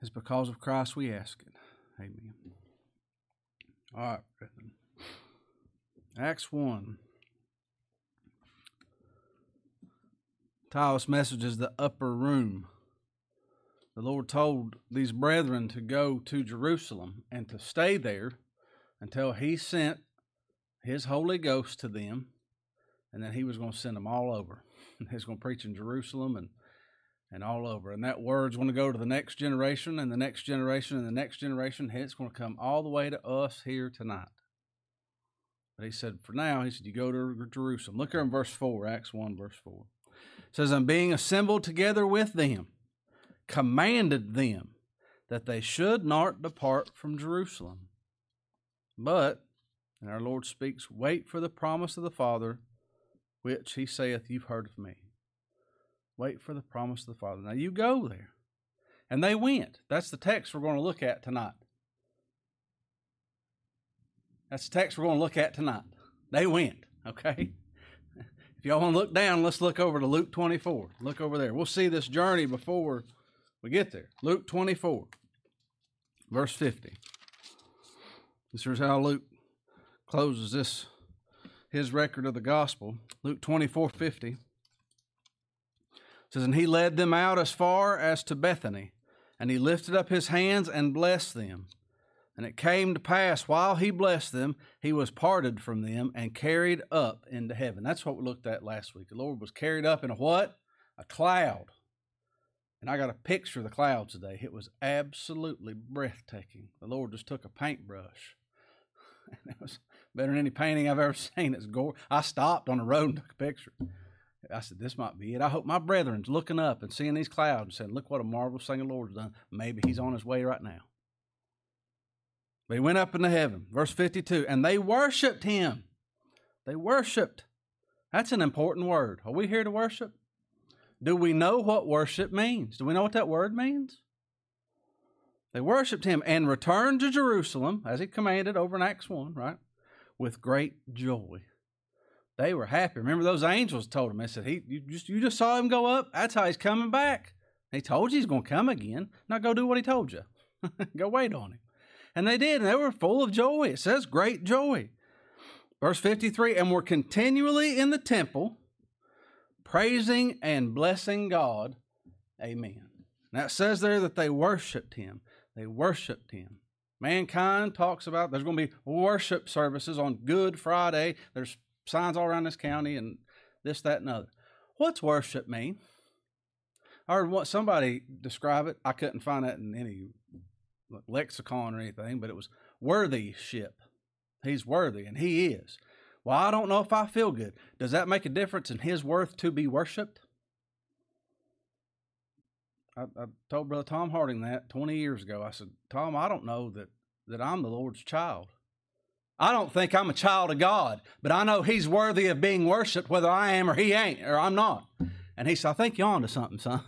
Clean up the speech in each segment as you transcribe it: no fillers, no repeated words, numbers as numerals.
It's because of Christ we ask it. Amen. All right, brethren. Acts 1. Titus' message is the upper room. The Lord told these brethren to go to Jerusalem and to stay there until He sent His Holy Ghost to them, and then He was going to send them all over. He's going to preach in Jerusalem and all over. And that word's going to go to the next generation and the next generation and the next generation. It's going to come all the way to us here tonight. But He said, for now, He said, you go to Jerusalem. Look here in verse 4, Acts 1, verse 4. It says, and being assembled together with them, commanded them that they should not depart from Jerusalem. But, and our Lord speaks, wait for the promise of the Father, which He saith, you've heard of me. Wait for the promise of the Father. Now you go there. And they went. That's the text we're going to look at tonight. That's the text we're going to look at tonight. They went, okay? If y'all want to look down, let's look over to Luke 24. Look over there. We'll see this journey before we get there. Luke 24, verse 50. This is how Luke closes his record of the gospel. Luke 24:50 says, and He led them out as far as to Bethany, and He lifted up His hands and blessed them. And it came to pass, while He blessed them, He was parted from them and carried up into heaven. That's what we looked at last week. The Lord was carried up in a what? A cloud. And I got a picture of the clouds today. It was absolutely breathtaking. The Lord just took a paintbrush. And it was better than any painting I've ever seen. It's gorgeous. I stopped on the road and took a picture. I said, this might be it. I hope my brethren's looking up and seeing these clouds and saying, look what a marvelous thing the Lord's done. Maybe He's on His way right now. But He went up into heaven. Verse 52, and they worshiped Him. They worshiped. That's an important word. Are we here to worship? Do we know what worship means? Do we know what that word means? They worshiped Him and returned to Jerusalem, as He commanded over in Acts 1, right? With great joy. They were happy. Remember those angels told Him, they said, you just saw Him go up? That's how He's coming back. He told you He's going to come again. Now go do what He told you. Go wait on Him. And they did, and they were full of joy. It says great joy. Verse 53, and were continually in the temple, praising and blessing God. Amen. Now it says there that they worshiped Him. They worshiped Him. Mankind talks about there's going to be worship services on Good Friday. There's signs all around this county and this, that, and other. What's worship mean? I heard somebody describe it. I couldn't find that in any lexicon or anything, but it was worthyship. He's worthy, and He is. Well, I don't know if I feel good. Does that make a difference in His worth to be worshiped? I told Brother Tom Harding that 20 years ago. I said, Tom, I don't know that I'm the Lord's child. I don't think I'm a child of God, but I know He's worthy of being worshiped, whether I am or He ain't, or I'm not. And he said, I think you're on to something, son.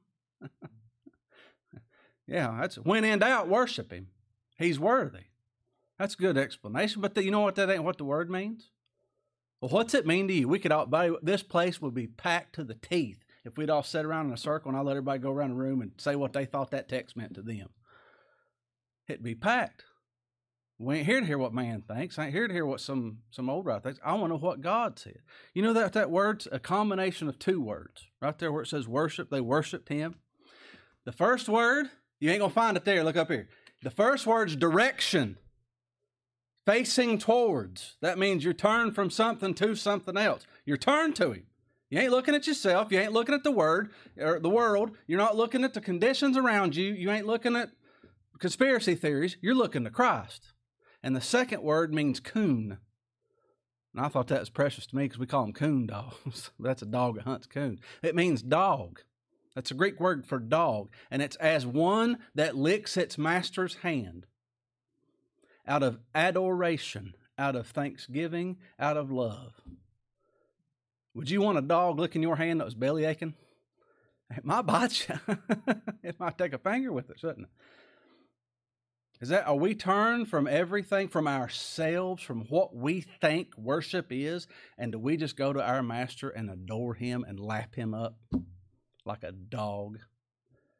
Yeah, that's when in doubt, worship Him. He's worthy. That's a good explanation, but you know what that ain't what the word means? Well, what's it mean to you? We could all, this place would be packed to the teeth if we'd all sit around in a circle and I let everybody go around the room and say what they thought that text meant to them. It'd be packed. We ain't here to hear what man thinks. I ain't here to hear what some old guy thinks. I want to know what God said. You know that word's a combination of two words. Right there where it says worship, they worshiped Him. The first word, you ain't going to find it there. Look up here. The first word's direction. Facing towards. That means you're turned from something to something else. You're turned to Him. You ain't looking at yourself. You ain't looking at the word or the world. You're not looking at the conditions around you. You ain't looking at conspiracy theories. You're looking to Christ. And the second word means coon. And I thought that was precious to me because we call them coon dogs. That's a dog that hunts coons. It means dog. That's a Greek word for dog. And it's as one that licks its master's hand. Out of adoration, out of thanksgiving, out of love. Would you want a dog licking your hand that was belly aching? It might bite you. It might take a finger with it, shouldn't it? Are we turned from everything, from ourselves, from what we think worship is, and do we just go to our master and adore Him and lap Him up like a dog?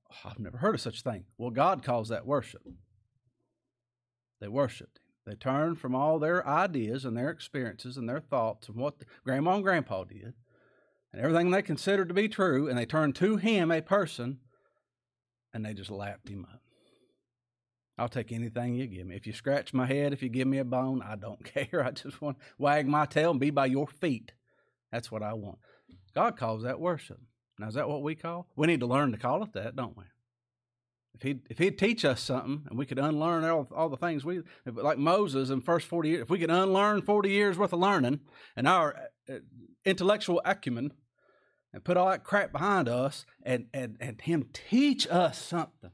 I've never heard of such a thing. Well, God calls that worship. They worshiped him. They turned from all their ideas and their experiences and their thoughts and what grandma and grandpa did and everything they considered to be true, and they turned to him, a person, and they just lapped him up. I'll take anything you give me. If you scratch my head, if you give me a bone, I don't care. I just want to wag my tail and be by your feet. That's what I want. God calls that worship. Now, is that what we call? We need to learn to call it that, don't we? If he'd teach us something and we could unlearn all the things like Moses in first 40 years, if we could unlearn 40 years worth of learning and our intellectual acumen and put all that crap behind us and him teach us something.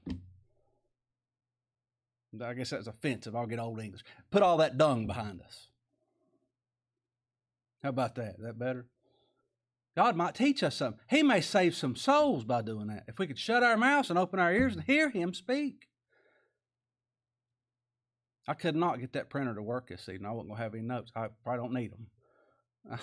I guess that's offensive. I'll get old English. Put all that dung behind us. How about that? Is that better? God might teach us something. He may save some souls by doing that. If we could shut our mouths and open our ears and hear him speak. I could not get that printer to work this evening. I wasn't going to have any notes. I probably don't need them.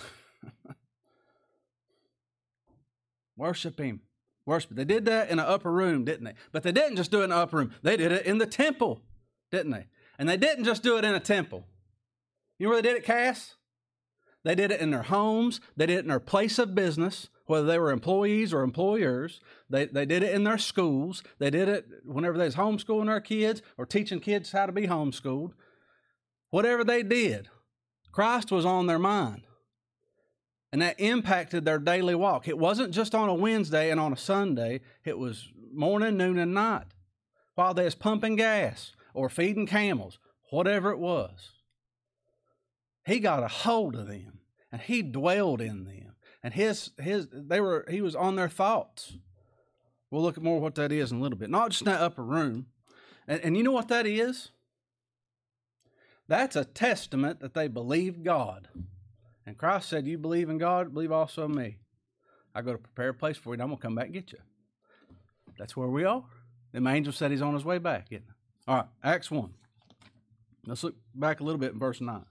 Worship him. Worship. They did that in an upper room, didn't they? But they didn't just do it in the upper room. They did it in the temple, didn't they? And they didn't just do it in a temple. You know where they did it, Cass? They did it in their homes. They did it in their place of business, whether they were employees or employers. They did it in their schools. They did it whenever they was homeschooling their kids or teaching kids how to be homeschooled. Whatever they did, Christ was on their mind. And that impacted their daily walk. It wasn't just on a Wednesday and on a Sunday. It was morning, noon, and night. While they was pumping gas or feeding camels, whatever it was. He got a hold of them, and he dwelled in them, and he was on their thoughts. We'll look at more what that is in a little bit. Not just in that upper room, and you know what that is? That's a testament that they believed God, and Christ said, "You believe in God, believe also in me. I go to prepare a place for you, and I'm gonna come back and get you." That's where we are. The angel said he's on his way back. Isn't it? All right, Acts 1. Let's look back a little bit in verse 9.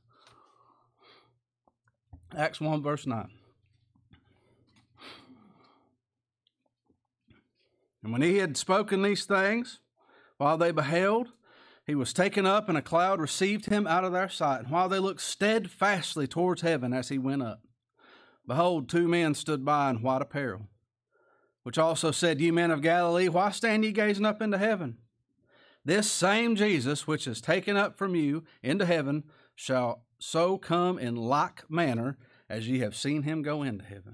Acts 1, verse 9. And when he had spoken these things, while they beheld, he was taken up, and a cloud received him out of their sight. And while they looked steadfastly towards heaven as he went up, behold, two men stood by in white apparel, which also said, Ye men of Galilee, why stand ye gazing up into heaven? This same Jesus, which is taken up from you into heaven, shall so come in like manner as ye have seen him go into heaven.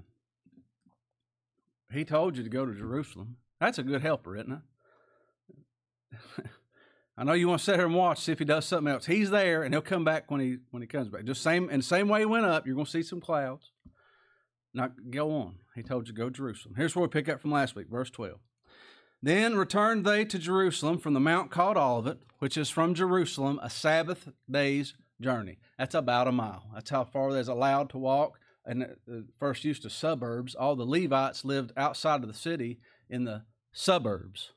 He told you to go to Jerusalem. That's a good helper, isn't it? I know you want to sit here and watch, see if he does something else. He's there, and he'll come back when he comes back. Just in the same way he went up, you're going to see some clouds. Now, go on. He told you to go to Jerusalem. Here's where we pick up from last week, verse 12. Then returned they to Jerusalem from the mount called Olivet, which is from Jerusalem a Sabbath day's journey. That's about a mile. That's how far they're allowed to walk. And first used to suburbs. All the Levites lived outside of the city in the suburbs.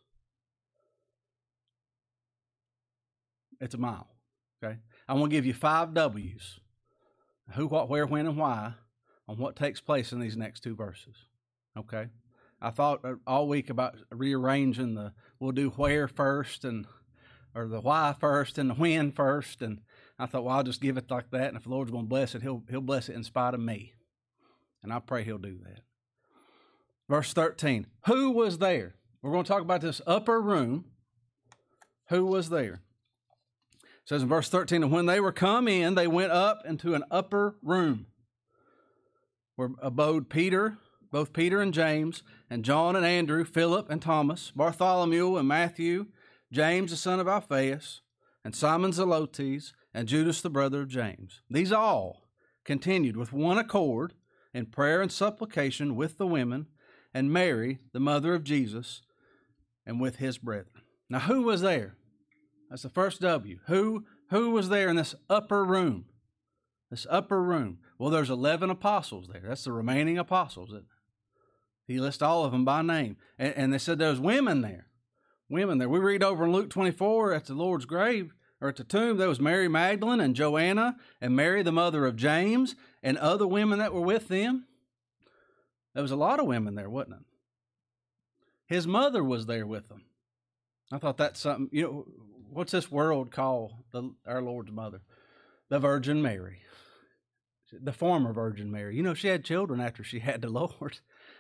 It's a mile. Okay, I want to give you 5 W's: who, what, where, when, and why on what takes place in these next 2 verses. Okay, I thought all week about rearranging we'll do where first or the why first and the when first, and I thought, well, I'll just give it like that, and if the Lord's going to bless it, he'll bless it in spite of me, and I pray he'll do that. Verse 13, who was there? We're going to talk about this upper room. Who was there? It says in verse 13, and when they were come in, they went up into an upper room where abode Peter, both Peter and James, and John and Andrew, Philip and Thomas, Bartholomew and Matthew, James the son of Alphaeus, and Simon Zelotes, and Judas the brother of James. These all continued with one accord in prayer and supplication with the women, and Mary, the mother of Jesus, and with his brethren. Now, who was there? That's the first W. Who was there in this upper room? This upper room. Well, there's 11 apostles there. That's the remaining apostles. He lists all of them by name. And they said there's women there. Women there. We read over in Luke 24 at the Lord's grave, or at the tomb, there was Mary Magdalene and Joanna and Mary, the mother of James, and other women that were with them. There was a lot of women there, wasn't it? His mother was there with him. I thought that's something, what's this world call our Lord's mother? The Virgin Mary. The former Virgin Mary. She had children after she had the Lord.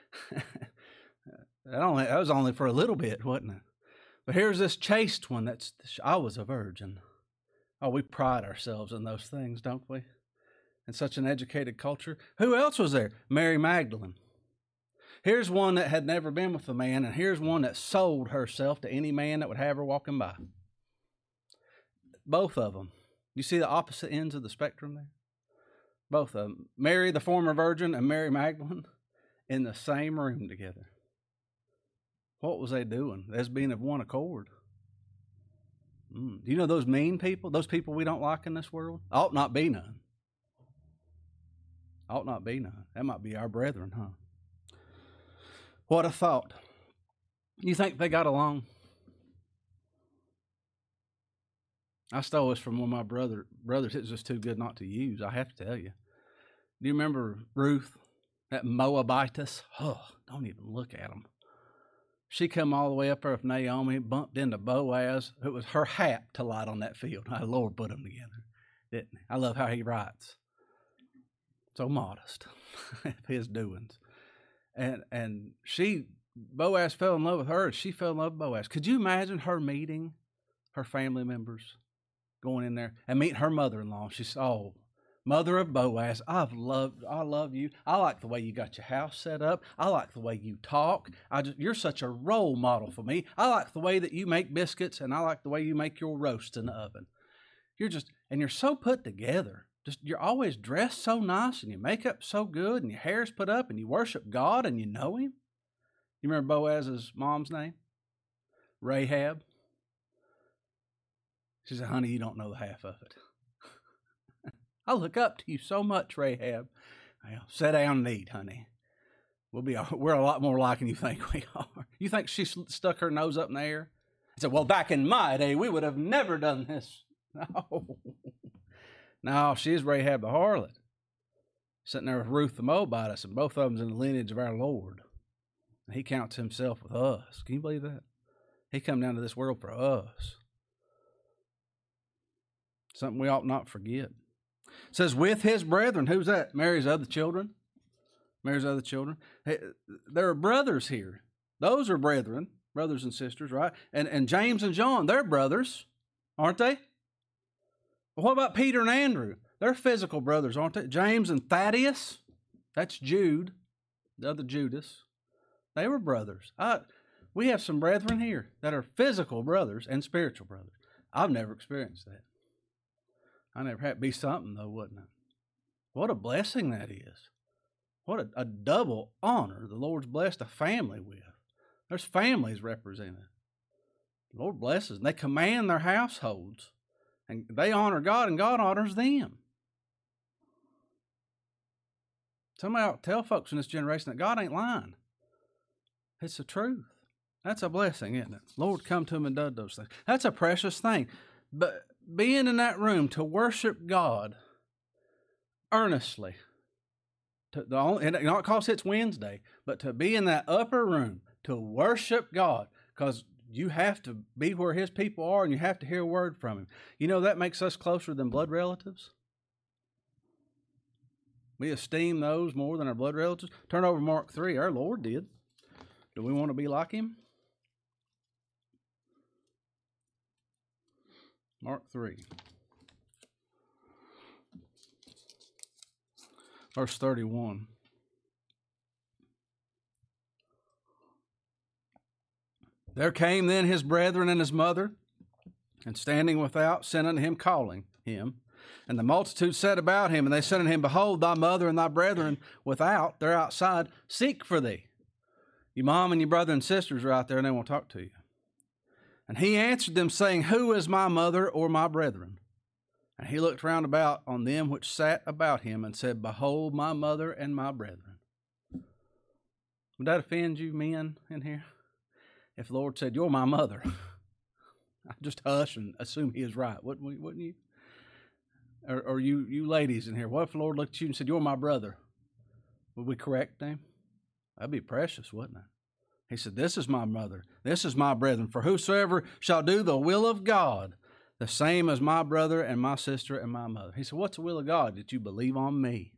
That was only for a little bit, wasn't it? But here's this chaste one I was a virgin. Oh, we pride ourselves in those things, don't we? In such an educated culture. Who else was there? Mary Magdalene. Here's one that had never been with a man, and here's one that sold herself to any man that would have her walking by. Both of them. You see the opposite ends of the spectrum there? Both of them. Mary, the former virgin, and Mary Magdalene in the same room together. What was they doing? As being of one accord. Do you know those mean people? Those people we don't like in this world? Ought not be none. Ought not be none. That might be our brethren, huh? What a thought. You think they got along? I stole this from one of my brothers. It's just too good not to use, I have to tell you. Do you remember Ruth, that Moabitess? Oh, don't even look at them. She come all the way up there with Naomi, bumped into Boaz. It was her hat to light on that field. The Lord put them together, didn't he? I love how he writes. So modest, his doings. And Boaz fell in love with her, and she fell in love with Boaz. Could you imagine her meeting her family members, going in there and meeting her mother-in-law? She said, "Oh, mother of Boaz, I love you. I like the way you got your house set up. I like the way you talk. You're such a role model for me. I like the way that you make biscuits, and I like the way you make your roast in the oven. You're so put together. You're always dressed so nice, and your makeup so good, and your hair's put up, and you worship God, and you know Him." You remember Boaz's mom's name? Rahab. She said, "Honey, you don't know the half of it. I look up to you so much, Rahab." Well, sit down and eat, honey. We're a lot more like than you think we are. You think she stuck her nose up in the air and said, "Well, back in my day, we would have never done this"? No, she's Rahab the harlot, sitting there with Ruth the Moabitess, and both of them's in the lineage of our Lord. And He counts Himself with us. Can you believe that? He come down to this world for us. Something we ought not forget. It says, with His brethren. Who's that? Mary's other children. Mary's other children. Hey, there are brothers here. Those are brethren, brothers and sisters, right? And James and John, they're brothers, aren't they? Well, what about Peter and Andrew? They're physical brothers, aren't they? James and Thaddeus, that's Jude, the other Judas. They were brothers. We have some brethren here that are physical brothers and spiritual brothers. I've never experienced that. I never had. Be something, though, wouldn't it? What a blessing that is. What a double honor the Lord's blessed a family with. There's families represented. The Lord blesses, and they command their households, and they honor God, and God honors them. Somebody ought to tell folks in this generation that God ain't lying. It's the truth. That's a blessing, isn't it? Lord come to Him and done those things. That's a precious thing. But being in that room to worship God earnestly, and not because it's Wednesday, but to be in that upper room to worship God, because you have to be where His people are, and you have to hear a word from Him. You know that makes us closer than blood relatives. We esteem those more than our blood relatives. Turn over to Mark 3. Our Lord did. Do we want to be like Him? Mark 3. Verse 31. There came then His brethren and His mother, and standing without, sent unto Him, calling Him. And the multitude said about Him, and they said unto Him, Behold, thy mother and thy brethren without, they're outside, seek for thee. Your mom and your brother and sisters are out there, and they want to talk to you. And He answered them, saying, Who is my mother or my brethren? And He looked round about on them which sat about Him, and said, Behold, my mother and my brethren. Would that offend you men in here? If the Lord said, You're my mother, I'd just hush and assume He is right, wouldn't you? Or you ladies in here, what if the Lord looked at you and said, You're my brother? Would we correct Him? That'd be precious, wouldn't it? He said, this is my mother, this is my brethren. For whosoever shall do the will of God, the same as my brother and my sister and my mother. He said, what's the will of God? That you believe on me.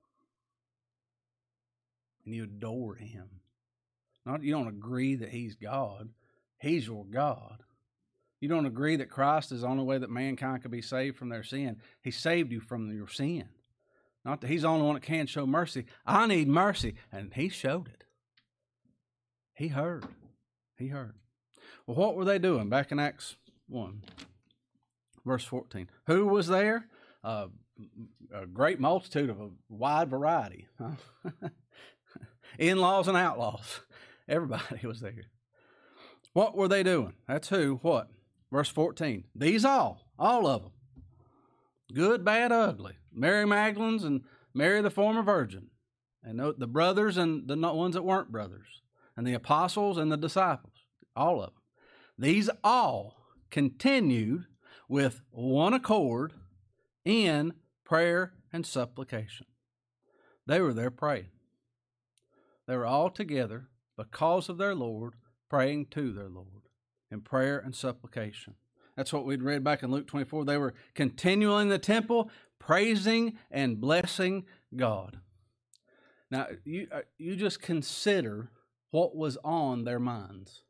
And you adore him. Not, you don't agree that he's God. He's your God. You don't agree that Christ is the only way that mankind can be saved from their sin. He saved you from your sin. Not that he's the only one that can show mercy. I need mercy. And he showed it. He heard. He heard. Well, what were they doing back in Acts 1, verse 14? Who was there? A great multitude of a wide variety. Huh? In-laws and outlaws. Everybody was there. What were they doing? That's who, what? Verse 14. These all of them. Good, bad, ugly. Mary Magdalene's and Mary the former virgin. And the brothers and the ones that weren't brothers. And the apostles and the disciples. All of them. These all continued with one accord in prayer and supplication. They were there praying. They were all together because of their Lord, praying to their Lord in prayer and supplication. That's what we'd read back in Luke 24. They were continually in the temple, praising and blessing God. Now, you just consider what was on their minds.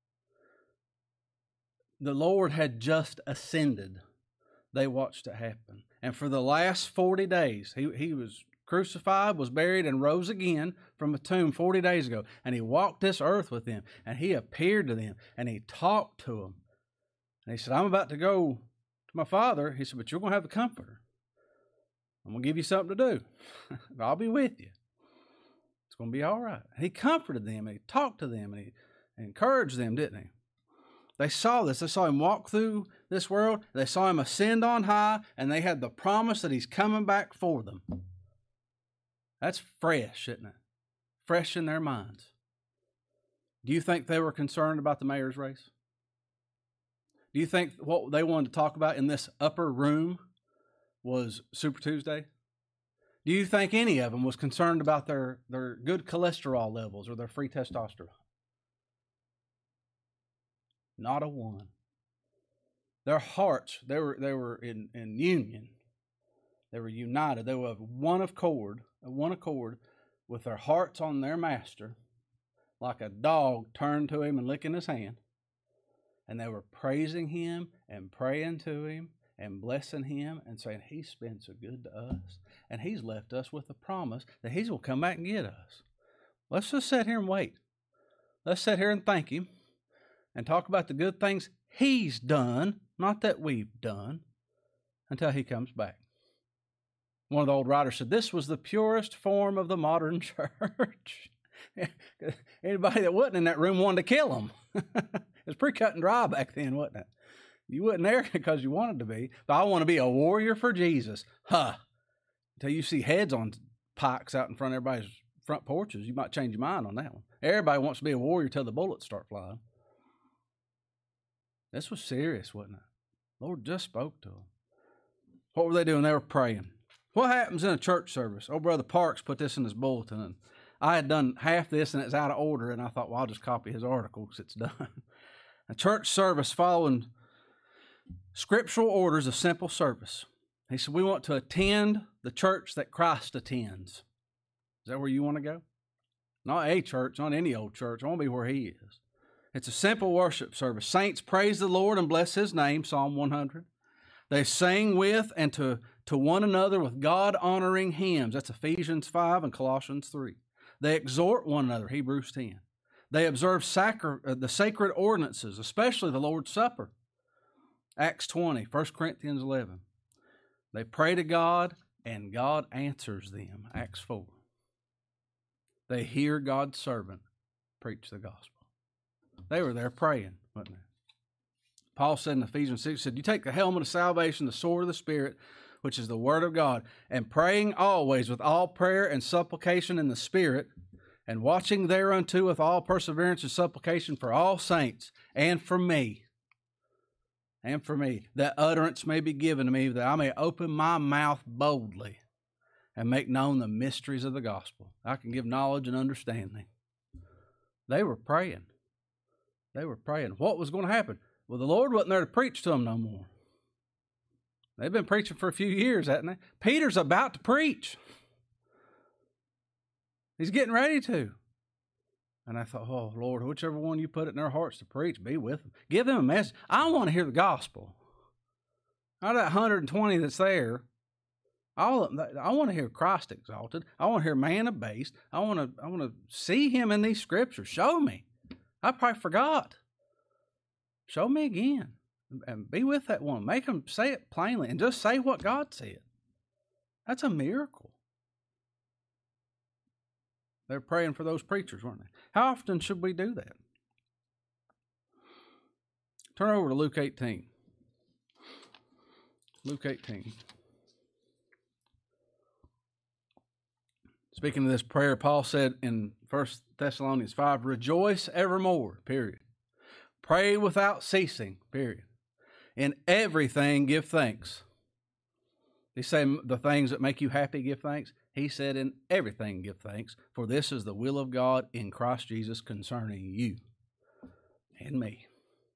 The Lord had just ascended. They watched it happen. And for the last 40 days, he was crucified, was buried, and rose again from a tomb 40 days ago. And he walked this earth with them, and he appeared to them, and he talked to them. And he said, I'm about to go to my Father. He said, but you're going to have the Comforter. I'm going to give you something to do. I'll be with you. It's going to be all right. He comforted them, and he talked to them, and he encouraged them, didn't he? They saw this. They saw him walk through this world. They saw him ascend on high, and they had the promise that he's coming back for them. That's fresh, isn't it? Fresh in their minds. Do you think they were concerned about the mayor's race? Do you think what they wanted to talk about in this upper room was Super Tuesday? Do you think any of them was concerned about their good cholesterol levels or their free testosterone? Not a one. Their hearts, they were in union. They were united. They were of one accord with their hearts on their master, like a dog turned to him and licking his hand. And they were praising him and praying to him and blessing him and saying, he's been so good to us. And he's left us with a promise that he's going to come back and get us. Let's just sit here and wait. Let's sit here and thank him and talk about the good things he's done, not that we've done, until he comes back. One of the old writers said, this was the purest form of the modern church. Anybody that wasn't in that room wanted to kill him. It was pretty cut and dry back then, wasn't it? You wasn't there because you wanted to be. But I want to be a warrior for Jesus. Until you see heads on pikes out in front of everybody's front porches, you might change your mind on that one. Everybody wants to be a warrior till the bullets start flying. This was serious, wasn't it? The Lord just spoke to them. What were they doing? They were praying. What happens in a church service? Oh, Brother Parks put this in his bulletin, and I had done half this, and it's out of order, and I thought, well, I'll just copy his article because it's done. A church service following scriptural orders of simple service. He said, we want to attend the church that Christ attends. Is that where you want to go? Not a church, not any old church. I want to be where he is. It's a simple worship service. Saints praise the Lord and bless his name, Psalm 100. They sing with and to one another with God-honoring hymns. That's Ephesians 5 and Colossians 3. They exhort one another, Hebrews 10. They observe the sacred ordinances, especially the Lord's Supper, Acts 20, 1 Corinthians 11. They pray to God, and God answers them, Acts 4. They hear God's servant preach the gospel. They were there praying, wasn't they? Paul said in Ephesians 6, said, you take the helmet of salvation, the sword of the Spirit, which is the word of God, and praying always with all prayer and supplication in the Spirit, and watching thereunto with all perseverance and supplication for all saints, and for me, that utterance may be given to me, that I may open my mouth boldly and make known the mysteries of the gospel. I can give knowledge and understanding. They were praying. They were praying. What was going to happen? Well, the Lord wasn't there to preach to them no more. They've been preaching for a few years, haven't they? Peter's about to preach. He's getting ready to. And I thought, oh, Lord, whichever one you put it in their hearts to preach, be with them. Give them a message. I want to hear the gospel. Out of that 120 that's there, I want to hear Christ exalted. I want to hear man abased. I want to see him in these scriptures. Show me. I probably forgot. Show me again. And be with that one. Make them say it plainly and just say what God said. That's a miracle. They're praying for those preachers, weren't they? How often should we do that? Turn over to Luke 18. Luke 18. Speaking of this prayer, Paul said in 1 Thessalonians 5, rejoice evermore, period. Pray without ceasing, period. In everything give thanks. He said the things that make you happy, give thanks. He said in everything give thanks, for this is the will of God in Christ Jesus concerning you and me.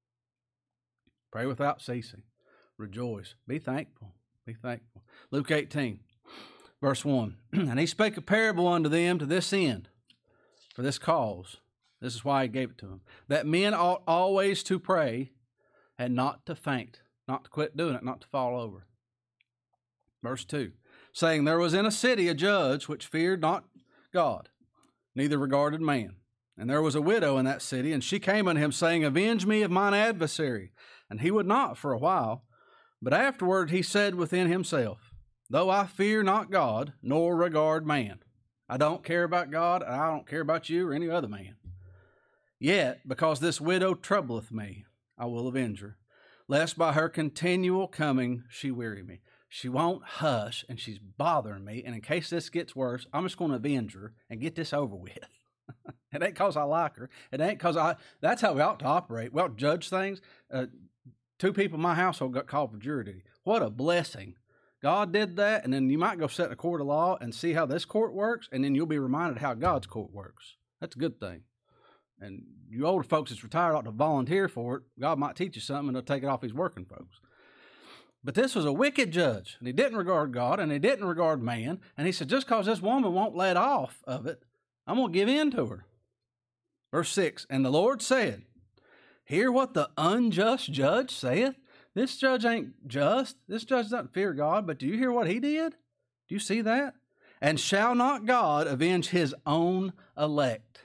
Pray without ceasing. Rejoice. Be thankful. Be thankful. Luke 18, verse 1. And he spake a parable unto them to this end, for this cause. This is why he gave it to them. That men ought always to pray and not to faint, not to quit doing it, not to fall over. Verse 2. Saying, there was in a city a judge which feared not God, neither regarded man. And there was a widow in that city, and she came unto him, saying, avenge me of mine adversary. And he would not for a while. But afterward he said within himself, though I fear not God, nor regard man. I don't care about God, and I don't care about you or any other man. Yet, because this widow troubleth me, I will avenge her, lest by her continual coming she weary me. She won't hush, and she's bothering me, and in case this gets worse, I'm just going to avenge her and get this over with. It ain't because I like her. It ain't because that's how we ought to operate. We ought to judge things. 2 people in my household got called for jury duty. What a blessing. God did that, and then you might go sit in a court of law and see how this court works, and then you'll be reminded how God's court works. That's a good thing. And you older folks that's retired ought to volunteer for it. God might teach you something, and they'll take it off his working folks. But this was a wicked judge, and he didn't regard God, and he didn't regard man. And he said, just because this woman won't let off of it, I'm going to give in to her. Verse 6, and the Lord said, hear what the unjust judge saith. This judge ain't just. This judge doesn't fear God, but do you hear what he did? Do you see that? And shall not God avenge his own elect?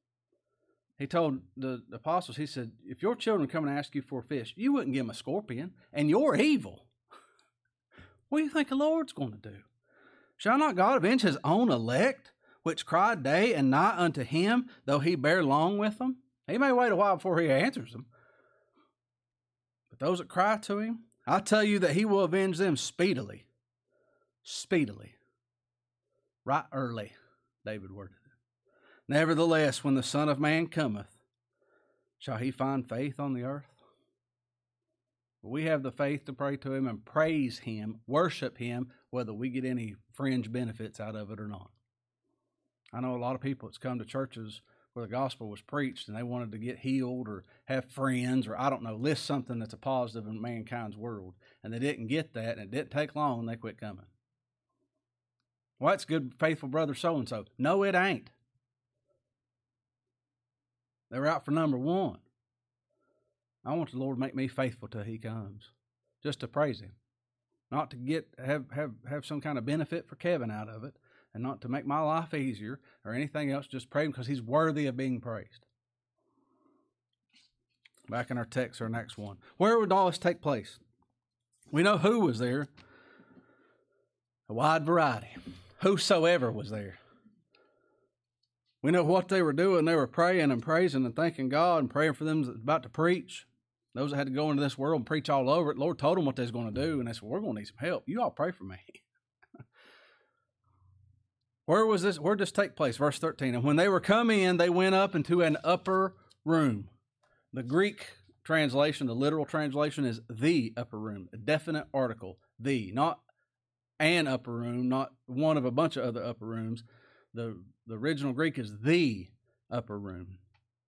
He told the apostles, he said, if your children come and ask you for a fish, you wouldn't give them a scorpion, and you're evil. What do you think the Lord's going to do? Shall not God avenge his own elect, which cry day and night unto him, though he bear long with them? He may wait a while before he answers them. But those that cry to him, I tell you that he will avenge them speedily. Speedily. Right early, David worded it. Nevertheless, when the Son of Man cometh, shall he find faith on the earth? We have the faith to pray to him and praise him, worship him, whether we get any fringe benefits out of it or not. I know a lot of people that's come to churches where the gospel was preached and they wanted to get healed or have friends or, I don't know, list something that's a positive in mankind's world. And they didn't get that, and it didn't take long, and they quit coming. Well, that's good, faithful brother so-and-so. No, it ain't. They're out for number one. I want the Lord to make me faithful till he comes, just to praise him, not to have some kind of benefit for Kevin out of it, and not to make my life easier or anything else. Just pray him because he's worthy of being praised. Back in our text, our next one. Where would all this take place? We know who was there. A wide variety. Whosoever was there. We know what they were doing. They were praying and praising and thanking God and praying for them that was about to preach. Those that had to go into this world and preach all over it. The Lord told them what they was going to do, and they said, we're going to need some help. You all pray for me. Where was this? Where did this take place? Verse 13. And when they were come in, they went up into an upper room. The Greek translation, the literal translation, is the upper room. A definite article. The. Not an upper room, not one of a bunch of other upper rooms. The original Greek is the upper room.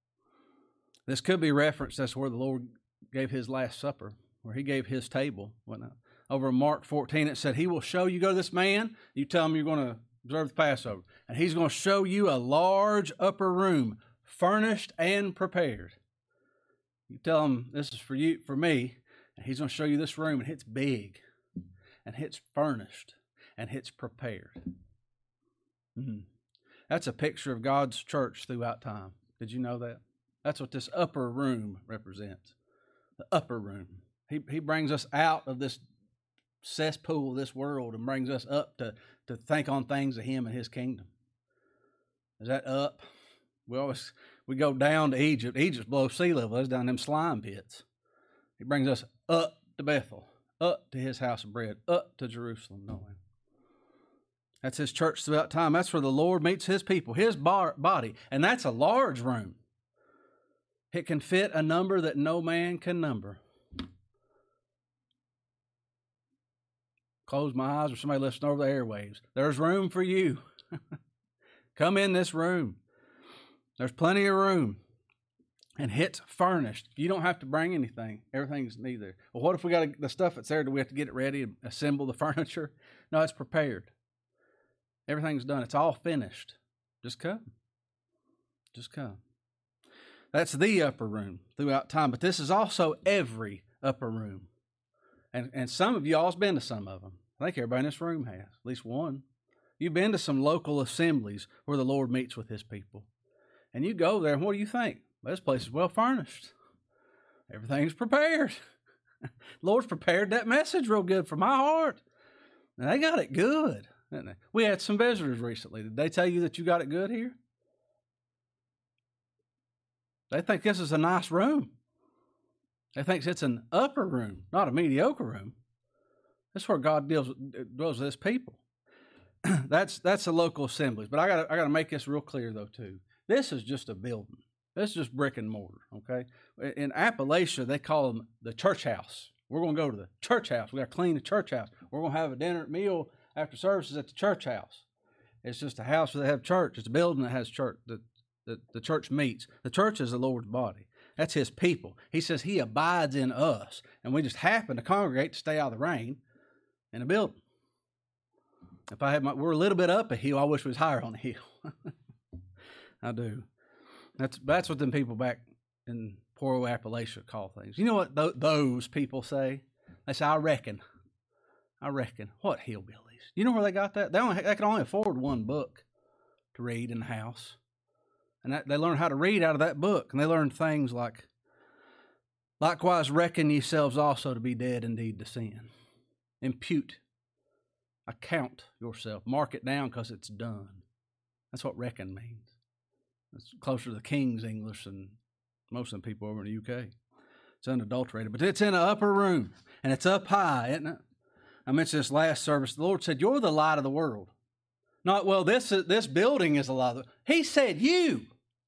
This could be referenced. That's where the Lord gave his Last Supper, where he gave his table. Over in Mark 14, it said, he will show you, go to this man, you tell him you're going to observe the Passover, and he's going to show you a large upper room, furnished and prepared. You tell him, this is for you, for me, and he's going to show you this room, and it's big, and it's furnished, and it's prepared. That's a picture of God's church throughout time. Did you know that? That's what this upper room represents. The upper room. He brings us out of this cesspool of this world and brings us up to think on things of him and his kingdom. Is that up? We go down to Egypt. Egypt's below sea level. That's down in them slime pits. He brings us up to Bethel, up to his house of bread, up to Jerusalem. No way. That's his church throughout time. That's where the Lord meets his people, his body. And that's a large room. It can fit a number that no man can number. Close my eyes or somebody listening over the airwaves. There's room for you. Come in this room. There's plenty of room. And it's furnished. You don't have to bring anything. Everything's there. Well, what if we got the stuff that's there? Do we have to get it ready and assemble the furniture? No, it's prepared. Everything's done. It's all finished. Just come. Just come. That's the upper room throughout time. But this is also every upper room. And some of y'all's been to some of them. I think everybody in this room has, at least one. You've been to some local assemblies where the Lord meets with his people. And you go there, and what do you think? Well, this place is well furnished. Everything's prepared. The Lord's prepared that message real good for my heart. And they got it good, didn't they? We had some visitors recently. Did they tell you that you got it good here? They think this is a nice room. They think it's an upper room, not a mediocre room. That's where God dwells with his people. That's the local assemblies. But I gotta make this real clear though too. This is just a building. This is just brick and mortar. Okay. In Appalachia, they call them the church house. We're going to go to the church house. We got to clean the church house. We're going to have a dinner meal after services at the church house. It's just a house where they have church. It's a building that has church. The church meets. The church is the Lord's body. That's his people. He says he abides in us, and we just happen to congregate to stay out of the rain in a building. If we're a little bit up a hill, I wish we was higher on the hill. I do. That's what them people back in poor old Appalachia call things. You know what those people say? They say, I reckon. What hillbillies? You know where they got that? They can only afford one book to read in the house. And they learn how to read out of that book. And they learn things like, likewise reckon yourselves also to be dead indeed to sin. Impute. Account yourself. Mark it down because it's done. That's what reckon means. It's closer to the King's English than most of the people over in the UK. It's unadulterated. But it's in an upper room. And it's up high, isn't it? I mentioned this last service. The Lord said, you're the light of the world. Not, well, this building is the light of the world. He said you.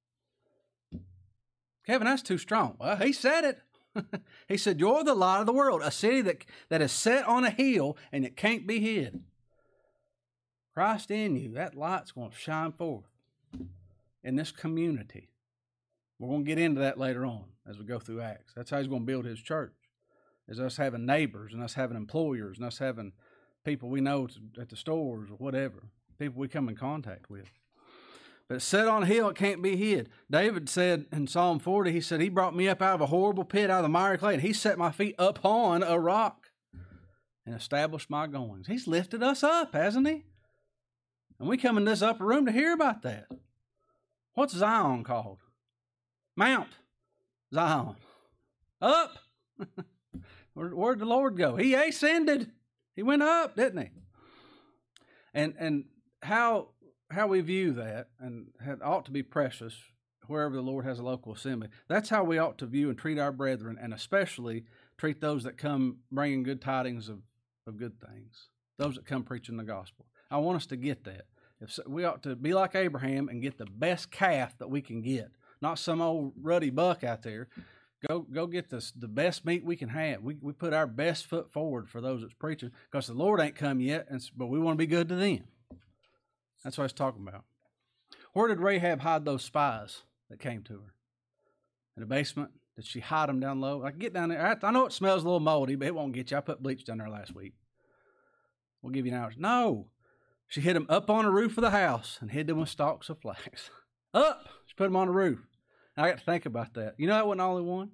Kevin, that's too strong. Well, he said it. He said, you're the light of the world, a city that is set on a hill and it can't be hid. Christ in you, that light's going to shine forth in this community. We're going to get into that later on as we go through Acts. That's how he's going to build his church, is us having neighbors and us having employers and us having people we know at the stores or whatever, people we come in contact with. But it's set on a hill, it can't be hid. David said in Psalm 40, he said, he brought me up out of a horrible pit, out of the miry clay, and he set my feet upon a rock and established my goings. He's lifted us up, hasn't he? And we come in this upper room to hear about that. What's Zion called? Mount Zion. Up. Where'd the Lord go? He ascended. He went up, didn't he? And how we view that, and it ought to be precious wherever the Lord has a local assembly. That's how we ought to view and treat our brethren, and especially treat those that come bringing good tidings of good things, those that come preaching the gospel. I want us to get that. We ought to be like Abraham and get the best calf that we can get, not some old ruddy buck out there. Go get the best meat we can have. We put our best foot forward for those that's preaching, because the Lord ain't come yet, but we want to be good to them. That's what I was talking about. Where did Rahab hide those spies that came to her? in the basement? Did she hide them down low? I can get down there. I know it smells a little moldy, but it won't get you. I put bleach down there last week. We'll give you an hour. No. She hid them up on the roof of the house and hid them with stalks of flax. Up. She put them on the roof. And I got to think about that. You know that wasn't the only one?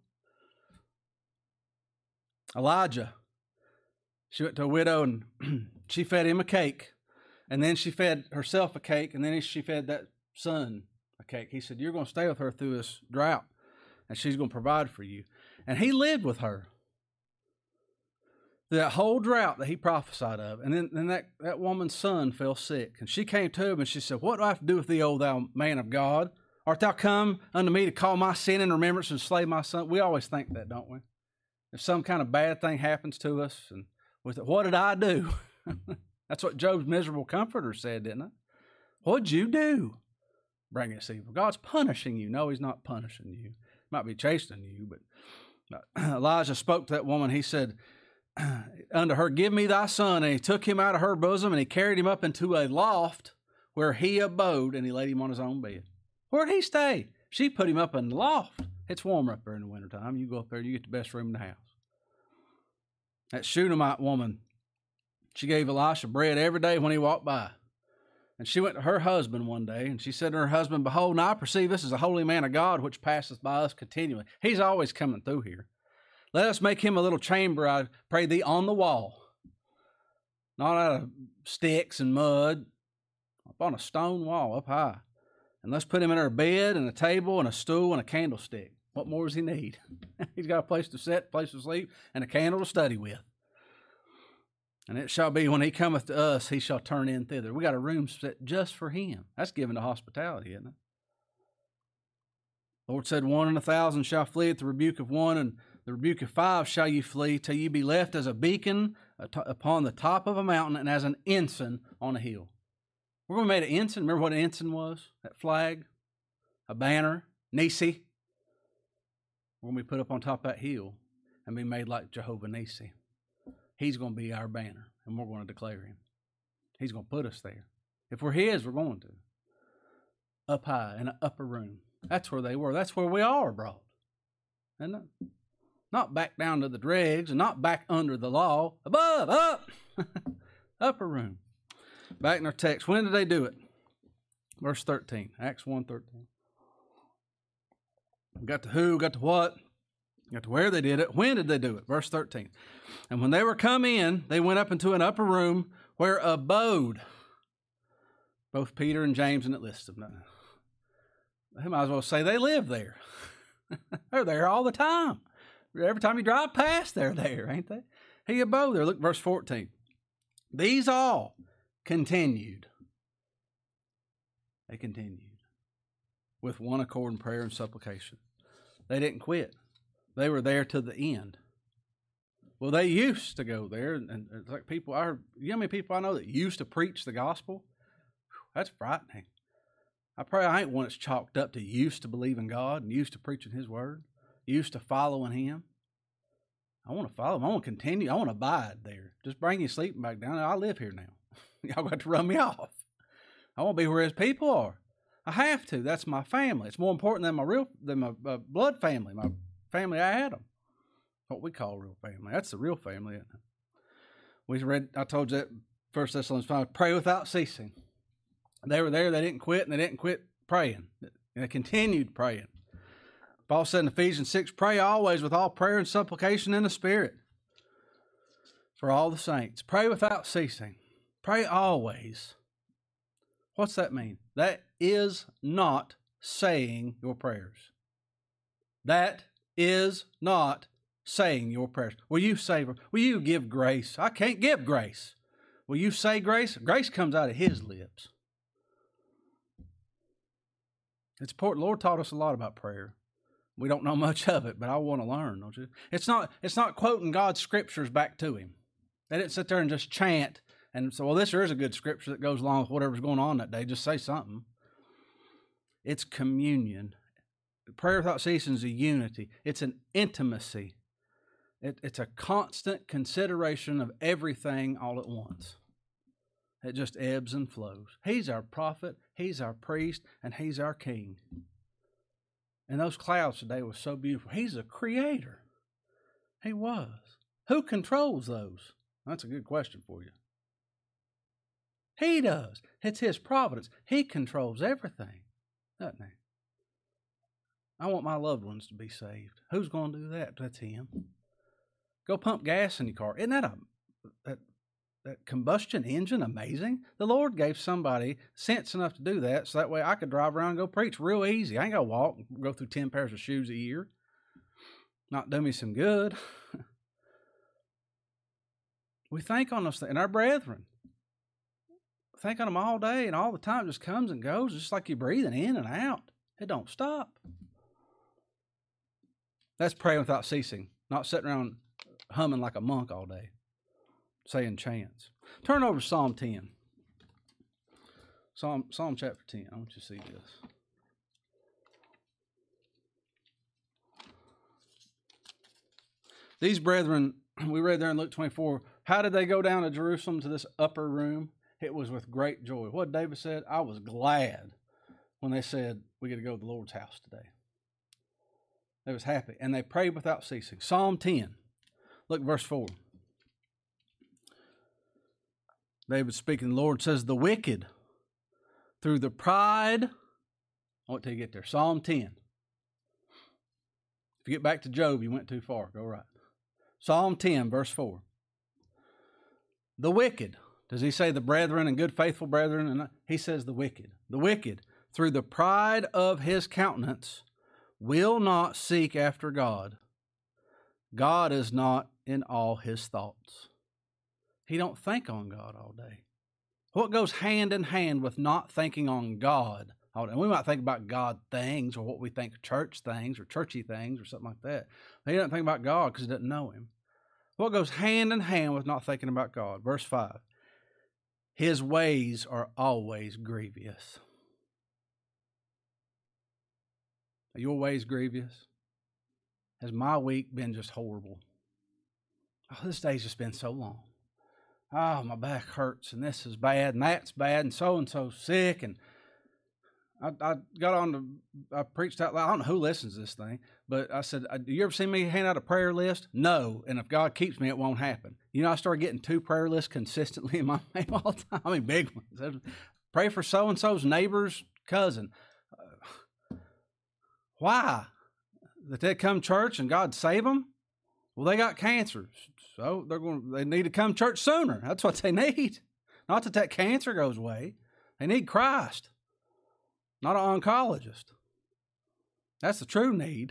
Elijah. She went to a widow and she fed him a cake. And then she fed herself a cake. And then she fed that son a cake. He said, you're going to stay with her through this drought. And she's going to provide for you. And he lived with her. That whole drought that he prophesied of. And then that woman's son fell sick. And she came to him and she said, what do I have to do with thee, O thou man of God? Art thou come unto me to call my sin in remembrance and slay my son? We always think that, don't we? If some kind of bad thing happens to us, and with it, what did I do? That's what Job's miserable comforter said, didn't it? What'd you do? Bring us evil. God's punishing you. No, he's not punishing you. Might be chastening you, but Elijah spoke to that woman. He said unto her, give me thy son. And he took him out of her bosom, and he carried him up into a loft where he abode, and he laid him on his own bed. Where'd he stay? She put him up in the loft. It's warmer up there in the wintertime. You go up there, you get the best room in the house. That Shunammite woman, she gave Elisha bread every day when he walked by. And she went to her husband one day, and she said to her husband, behold, now I perceive this is a holy man of God, which passeth by us continually. He's always coming through here. Let us make him a little chamber, I pray thee, on the wall. Not out of sticks and mud, up on a stone wall, up high. And let's put him in our bed and a table and a stool and a candlestick. What more does he need? He's got a place to sit, a place to sleep, and a candle to study with. And it shall be when he cometh to us, he shall turn in thither. We got a room set just for him. That's given to hospitality, isn't it? The Lord said, 1 in 1,000 shall flee at the rebuke of one, and the rebuke of 5 shall you flee, till you be left as a beacon upon the top of a mountain and as an ensign on a hill. We're going to make an ensign. Remember what an ensign was? That flag? A banner? Nisi? We're going to be put up on top of that hill and be made like Jehovah Nisi. He's going to be our banner, and we're going to declare him. He's going to put us there. If we're his, we're going to. Up high in an upper room. That's where they were. That's where we are brought. Isn't it? Not back down to the dregs and not back under the law. Above, up. Upper room. Back in our text. When did they do it? Verse 13. Acts 1:13. We got to who, got to what, got to where they did it. When did they do it? Verse 13. And when they were come in, they went up into an upper room where abode both Peter and James, and it lists them. They might as well say they live there. They're there all the time. Every time you drive past, they're there, ain't they? He abode there. Look, verse 14. These all continued. They continued with one accord in prayer and supplication. They didn't quit. They were there to the end. Well, they used to go there, and it's like people, you know how many people I know that used to preach the gospel? That's frightening. I pray I ain't one that's chalked up to used to believe in God and used to preaching his word, used to following him. I want to follow him. I want to continue. I want to abide there. Just bring your sleeping bag down. I live here now. Y'all got to run me off. I want to be where his people are. I have to. That's my family. It's more important than my blood family, my family I had them. What we call real family. That's the real family, isn't it? I told you that 1 Thessalonians 5, pray without ceasing. They were there, they didn't quit, and they didn't quit praying. They continued praying. Paul said in Ephesians 6, pray always with all prayer and supplication in the Spirit for all the saints. Pray without ceasing. Pray always. What's that mean? That is not saying your prayers. That is not saying your prayers. Will you give grace? I can't give grace. Will you say grace? Grace comes out of his lips. It's important. The Lord taught us a lot about prayer. We don't know much of it, but I want to learn, don't you? It's not quoting God's scriptures back to him. They didn't sit there and just chant and say, well, this is a good scripture that goes along with whatever's going on that day. Just say something. It's communion. Prayer without ceasing is a unity. It's an intimacy. It's a constant consideration of everything all at once. It just ebbs and flows. He's our prophet, he's our priest, and he's our king. And those clouds today were so beautiful. He's a creator. He was. Who controls those? That's a good question for you. He does. It's his providence. He controls everything, doesn't he? I want my loved ones to be saved. Who's going to do that? That's him. Go pump gas in your car. Isn't that combustion engine amazing? The Lord gave somebody sense enough to do that, so that way I could drive around and go preach real easy. I ain't got to walk and go through 10 pairs of shoes a year. Not do me some good. We think on those things, and our brethren. Think on them all day and all the time. It just comes and goes, just like you're breathing in and out. It don't stop. That's praying without ceasing, not sitting around humming like a monk all day, saying chants. Turn over to Psalm 10. Psalm chapter 10. I want you to see this. These brethren, we read there in Luke 24, how did they go down to Jerusalem to this upper room? It was with great joy. What David said, I was glad when they said, we get to go to the Lord's house today. They was happy, and they prayed without ceasing. Psalm 10, look verse 4. David speaking, the Lord says, the wicked, through the pride, I want to get there, Psalm 10. If you get back to Job, you went too far. Go right. Psalm 10, verse 4. The wicked, does he say the brethren and good faithful brethren? And he says the wicked. The wicked, through the pride of his countenance, will not seek after God. God is not in all his thoughts. He don't think on God all day. What goes hand in hand with not thinking on God all day? And we might think about God things or what we think church things or churchy things or something like that. But he doesn't think about God because he doesn't know him. What goes hand in hand with not thinking about God? Verse 5. His ways are always grievous. Are your ways grievous? Has my week been just horrible? Oh, this day's just been so long. Oh, my back hurts, and this is bad, and that's bad, and so-and-so's sick, and I got on I preached out loud. I don't know who listens to this thing, but I said, do you ever see me hand out a prayer list? No, and if God keeps me, it won't happen. You know, I started getting 2 prayer lists consistently in my mail all the time. I mean, big ones. Pray for so-and-so's neighbor's cousin. Why? That they come to church and God save them? Well, they got cancer, so they need to come to church sooner. That's what they need. Not that cancer goes away. They need Christ, not an oncologist. That's the true need.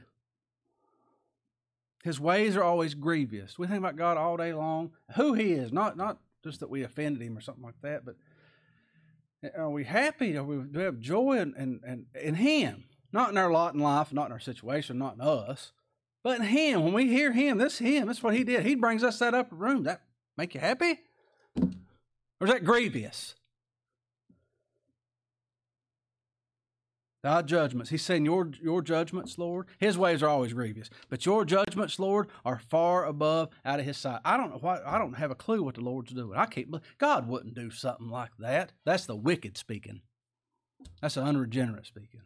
His ways are always grievous. We think about God all day long, who he is, not just that we offended him or something like that, but are we happy? Do we have joy in him? Not in our lot in life, not in our situation, not in us, but in him. When we hear him, that's what he did. He brings us that upper room. Does that make you happy? Or is that grievous? Thy judgments. He's saying your judgments, Lord, his ways are always grievous. But your judgments, Lord, are far above out of his sight. I don't know why. I don't have a clue what the Lord's doing. God wouldn't do something like that. That's the wicked speaking. That's the unregenerate speaking.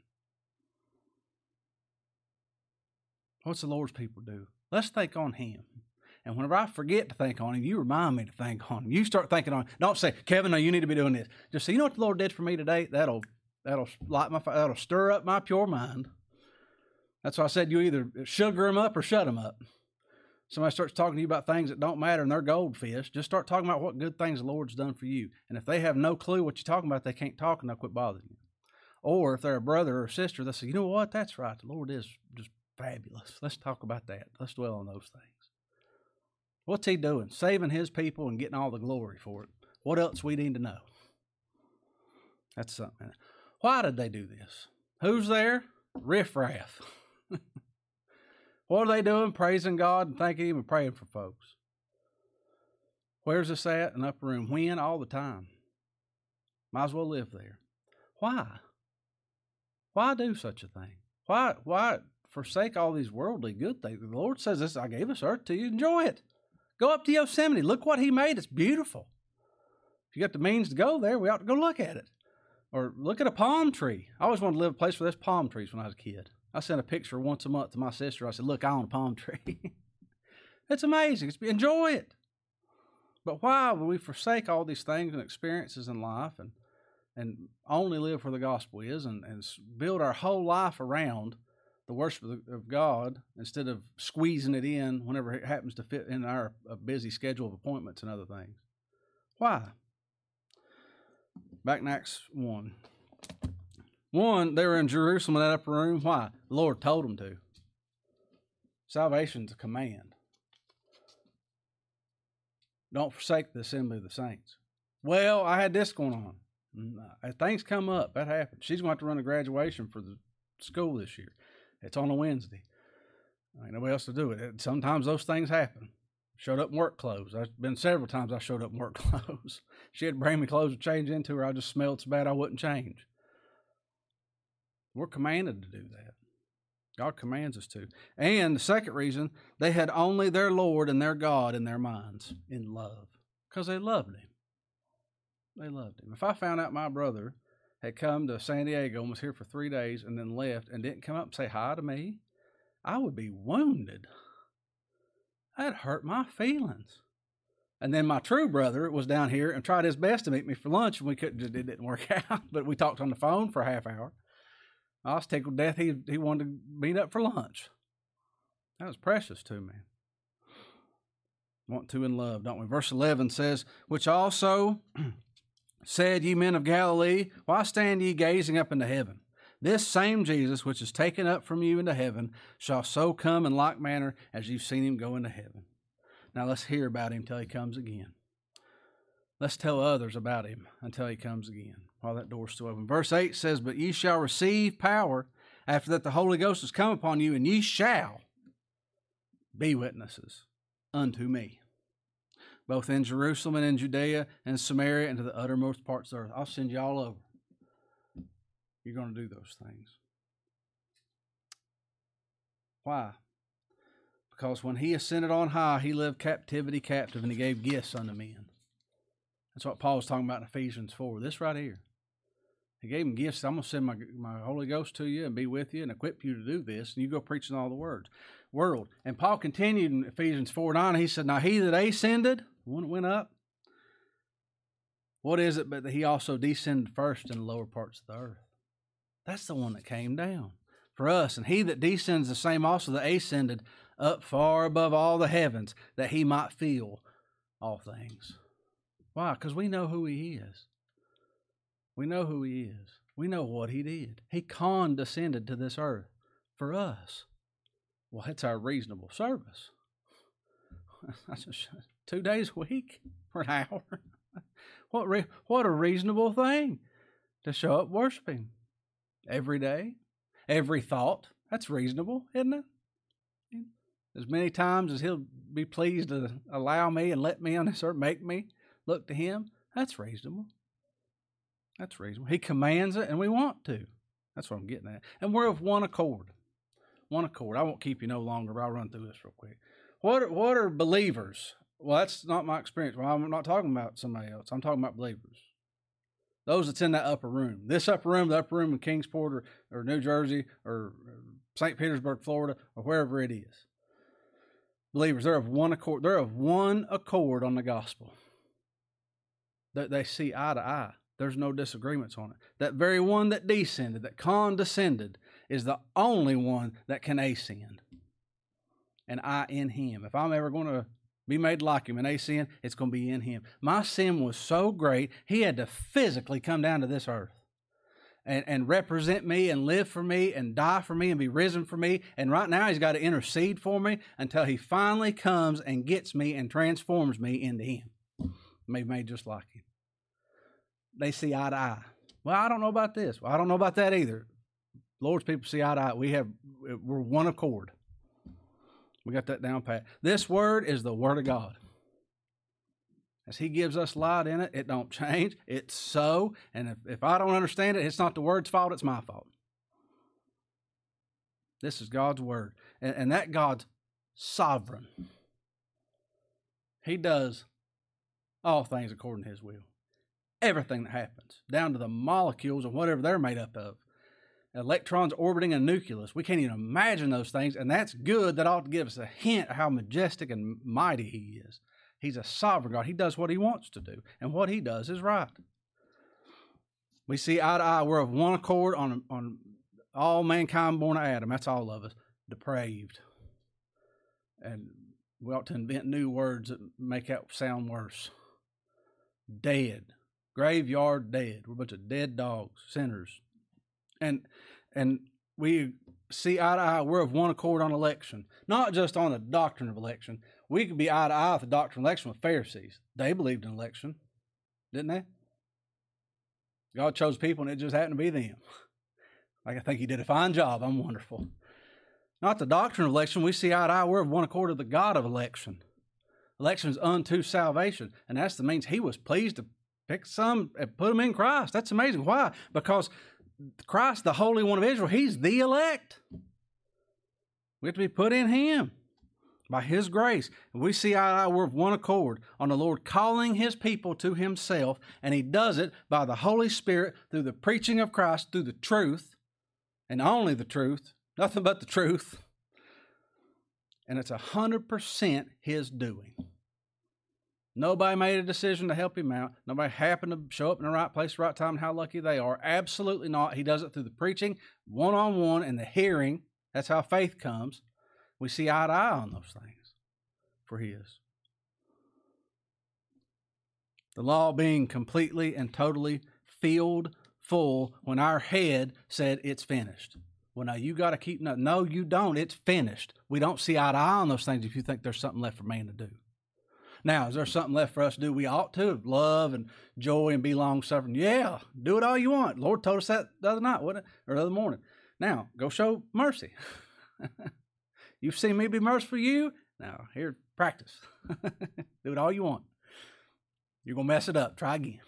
What's the Lord's people do? Let's think on him. And whenever I forget to think on him, you remind me to think on him. You start thinking on him. Don't say, Kevin, no, you need to be doing this. Just say, you know what the Lord did for me today? That'll light my fire. That'll stir up my pure mind. That's why I said you either sugar them up or shut them up. Somebody starts talking to you about things that don't matter and they're goldfish. Just start talking about what good things the Lord's done for you. And if they have no clue what you're talking about, they can't talk and they'll quit bothering you. Or if they're a brother or a sister, they'll say, you know what? That's right. The Lord is just fabulous. Let's talk about that. Let's dwell on those things. What's he doing? Saving his people and getting all the glory for it. What else we need to know? That's something. Why did they do this? Who's there? Riffraff. What are they doing? Praising God and thanking him and praying for folks. Where's this at? An upper room. When? All the time. Might as well live there. Why? Why do such a thing? Why forsake all these worldly good things? The Lord says this, I gave this earth to you. Enjoy it. Go up to Yosemite. Look what he made. It's beautiful. If you got the means to go there, we ought to go look at it. Or look at a palm tree. I always wanted to live in a place where there's palm trees when I was a kid. I send a picture once a month to my sister. I said, look, I own a palm tree. It's amazing. Enjoy it. But why would we forsake all these things and experiences in life and only live where the gospel is and build our whole life around the worship of God instead of squeezing it in whenever it happens to fit in our busy schedule of appointments and other things? Why? Back in Acts 1. They were in Jerusalem in that upper room. Why? The Lord told them to. Salvation's a command. Don't forsake the assembly of the saints. Well, I had this going on. Things come up. That happens. She's going to have to run a graduation for the school this year. It's on a Wednesday. Ain't nobody else to do it. Sometimes those things happen. Showed up in work clothes. There's been several times I showed up in work clothes. She had to bring me clothes to change into her. I just smelled so bad I wouldn't change. We're commanded to do that. God commands us to. And the second reason, they had only their Lord and their God in their minds in love. Because they loved Him. They loved Him. If I found out my brother had come to San Diego and was here for 3 days and then left and didn't come up and say hi to me, I would be wounded. That'd hurt my feelings. And then my true brother was down here and tried his best to meet me for lunch, and it didn't work out. But we talked on the phone for a half hour. I was tickled to death he wanted to meet up for lunch. That was precious to me. Want to in love, don't we? Verse 11 says, which also said, ye men of Galilee, why stand ye gazing up into heaven? This same Jesus, which is taken up from you into heaven, shall so come in like manner as you've seen him go into heaven. Now let's hear about him till he comes again. Let's tell others about him until he comes again, while that door's still open. Verse 8 says, but ye shall receive power after that the Holy Ghost has come upon you, and ye shall be witnesses unto me, both in Jerusalem and in Judea and Samaria and to the uttermost parts of the earth. I'll send you all over. You're going to do those things. Why? Because when he ascended on high, he lived captivity captive, and he gave gifts unto men. That's what Paul was talking about in Ephesians 4. This right here. He gave him gifts. I'm going to send my Holy Ghost to you and be with you and equip you to do this. And you go preaching all the world. And Paul continued in Ephesians 4:9. He said, now he that ascended, the one that went up, what is it but that he also descended first in the lower parts of the earth? That's the one that came down for us. And he that descends, the same also that ascended up far above all the heavens, that he might fill all things. Why? Because we know who he is. We know who he is. We know what he did. He condescended to this earth for us. Well, that's our reasonable service. 2 days a week for an hour. What a reasonable thing to show up worshiping. Every day, every thought. That's reasonable, isn't it? As many times as he'll be pleased to allow me and let me on this earth, make me look to him, that's reasonable. That's reasonable. He commands it, and we want to. That's what I'm getting at. And we're of one accord. One accord. I won't keep you no longer, but I'll run through this real quick. What are believers? Well, that's not my experience. Well, I'm not talking about somebody else. I'm talking about believers. Those that's in that upper room. This upper room, the upper room in Kingsport or New Jersey or St. Petersburg, Florida, or wherever it is. Believers, they're of one accord. They're of one accord on the gospel. They see eye to eye. There's no disagreements on it. That very one that descended, that condescended, is the only one that can ascend. And I in him. If I'm ever going to be made like him and ascend, it's going to be in him. My sin was so great, he had to physically come down to this earth and represent me and live for me and die for me and be risen for me. And right now he's got to intercede for me until he finally comes and gets me and transforms me into him. Be made just like him. They see eye to eye. Well, I don't know about this. Well, I don't know about that either. Lord's people see eye to eye. We're one accord. We got that down pat. This word is the word of God. As he gives us light in it, it don't change. It's so. And if I don't understand it, it's not the word's fault, it's my fault. This is God's word. And that God's sovereign. He does all things according to his will. Everything that happens, down to the molecules and whatever they're made up of. electrons orbiting a nucleus. We can't even imagine those things, and that's good. That ought to give us a hint of how majestic and mighty he is. He's a sovereign God. He does what he wants to do, and what he does is right. We see eye to eye. We're of one accord on all mankind born of Adam. That's all of us. Depraved. And we ought to invent new words that make that sound worse. Dead. Graveyard dead. We're a bunch of dead dogs, sinners. And we see eye to eye. We're of one accord on election. Not just on the doctrine of election. We could be eye to eye with the doctrine of election with Pharisees. They believed in election, didn't they? God chose people and it just happened to be them. Like, I think he did a fine job. I'm wonderful. Not the doctrine of election. We see eye to eye. We're of one accord of the God of election. Election is unto salvation. And that's the means he was pleased to pick some and put them in Christ. That's amazing. Why? Because Christ, the Holy One of Israel, he's the elect. We have to be put in him by his grace. And we see eye to eye, we're of one accord on the Lord calling his people to himself, and he does it by the Holy Spirit through the preaching of Christ, through the truth, and only the truth, nothing but the truth. And it's 100% his doing. Nobody made a decision to help him out. Nobody happened to show up in the right place, right time, and how lucky they are. Absolutely not. He does it through the preaching, one-on-one, and the hearing. That's how faith comes. We see eye to eye on those things for his. The law being completely and totally filled full when our head said it's finished. Well, now you got to keep, no, you don't. It's finished. We don't see eye to eye on those things if you think there's something left for man to do. Now, is there something left for us to do? We ought to love and joy and be long-suffering. Yeah, do it all you want. Lord told us that the other night, wasn't it? Or the other morning. Now, go show mercy. You've seen me be merciful to you. Now, here, practice. Do it all you want. You're going to mess it up. Try again.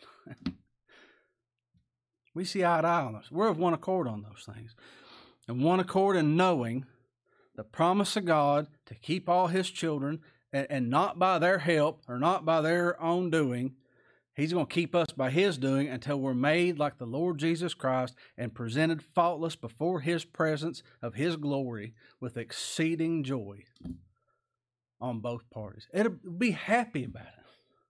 We see eye to eye on those. We're of one accord on those things. And one accord in knowing the promise of God to keep all his children, and not by their help or not by their own doing. He's going to keep us by his doing until we're made like the Lord Jesus Christ and presented faultless before his presence of his glory with exceeding joy on both parties. It'll be happy about it.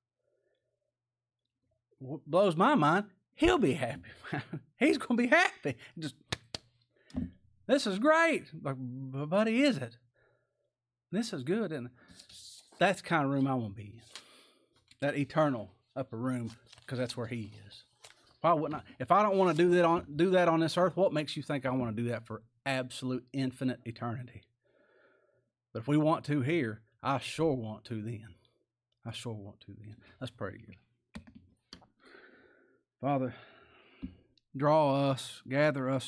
What blows my mind, he'll be happy. He's going to be happy. Just, this is great. But buddy, is it? This is good, isn't it? That's the kind of room I want to be in. That eternal upper room, because that's where he is. Why wouldn't I? If I don't want to do that on this earth, what makes you think I want to do that for absolute infinite eternity? But if we want to here, I sure want to then. I sure want to then. Let's pray together. Father, draw us, gather us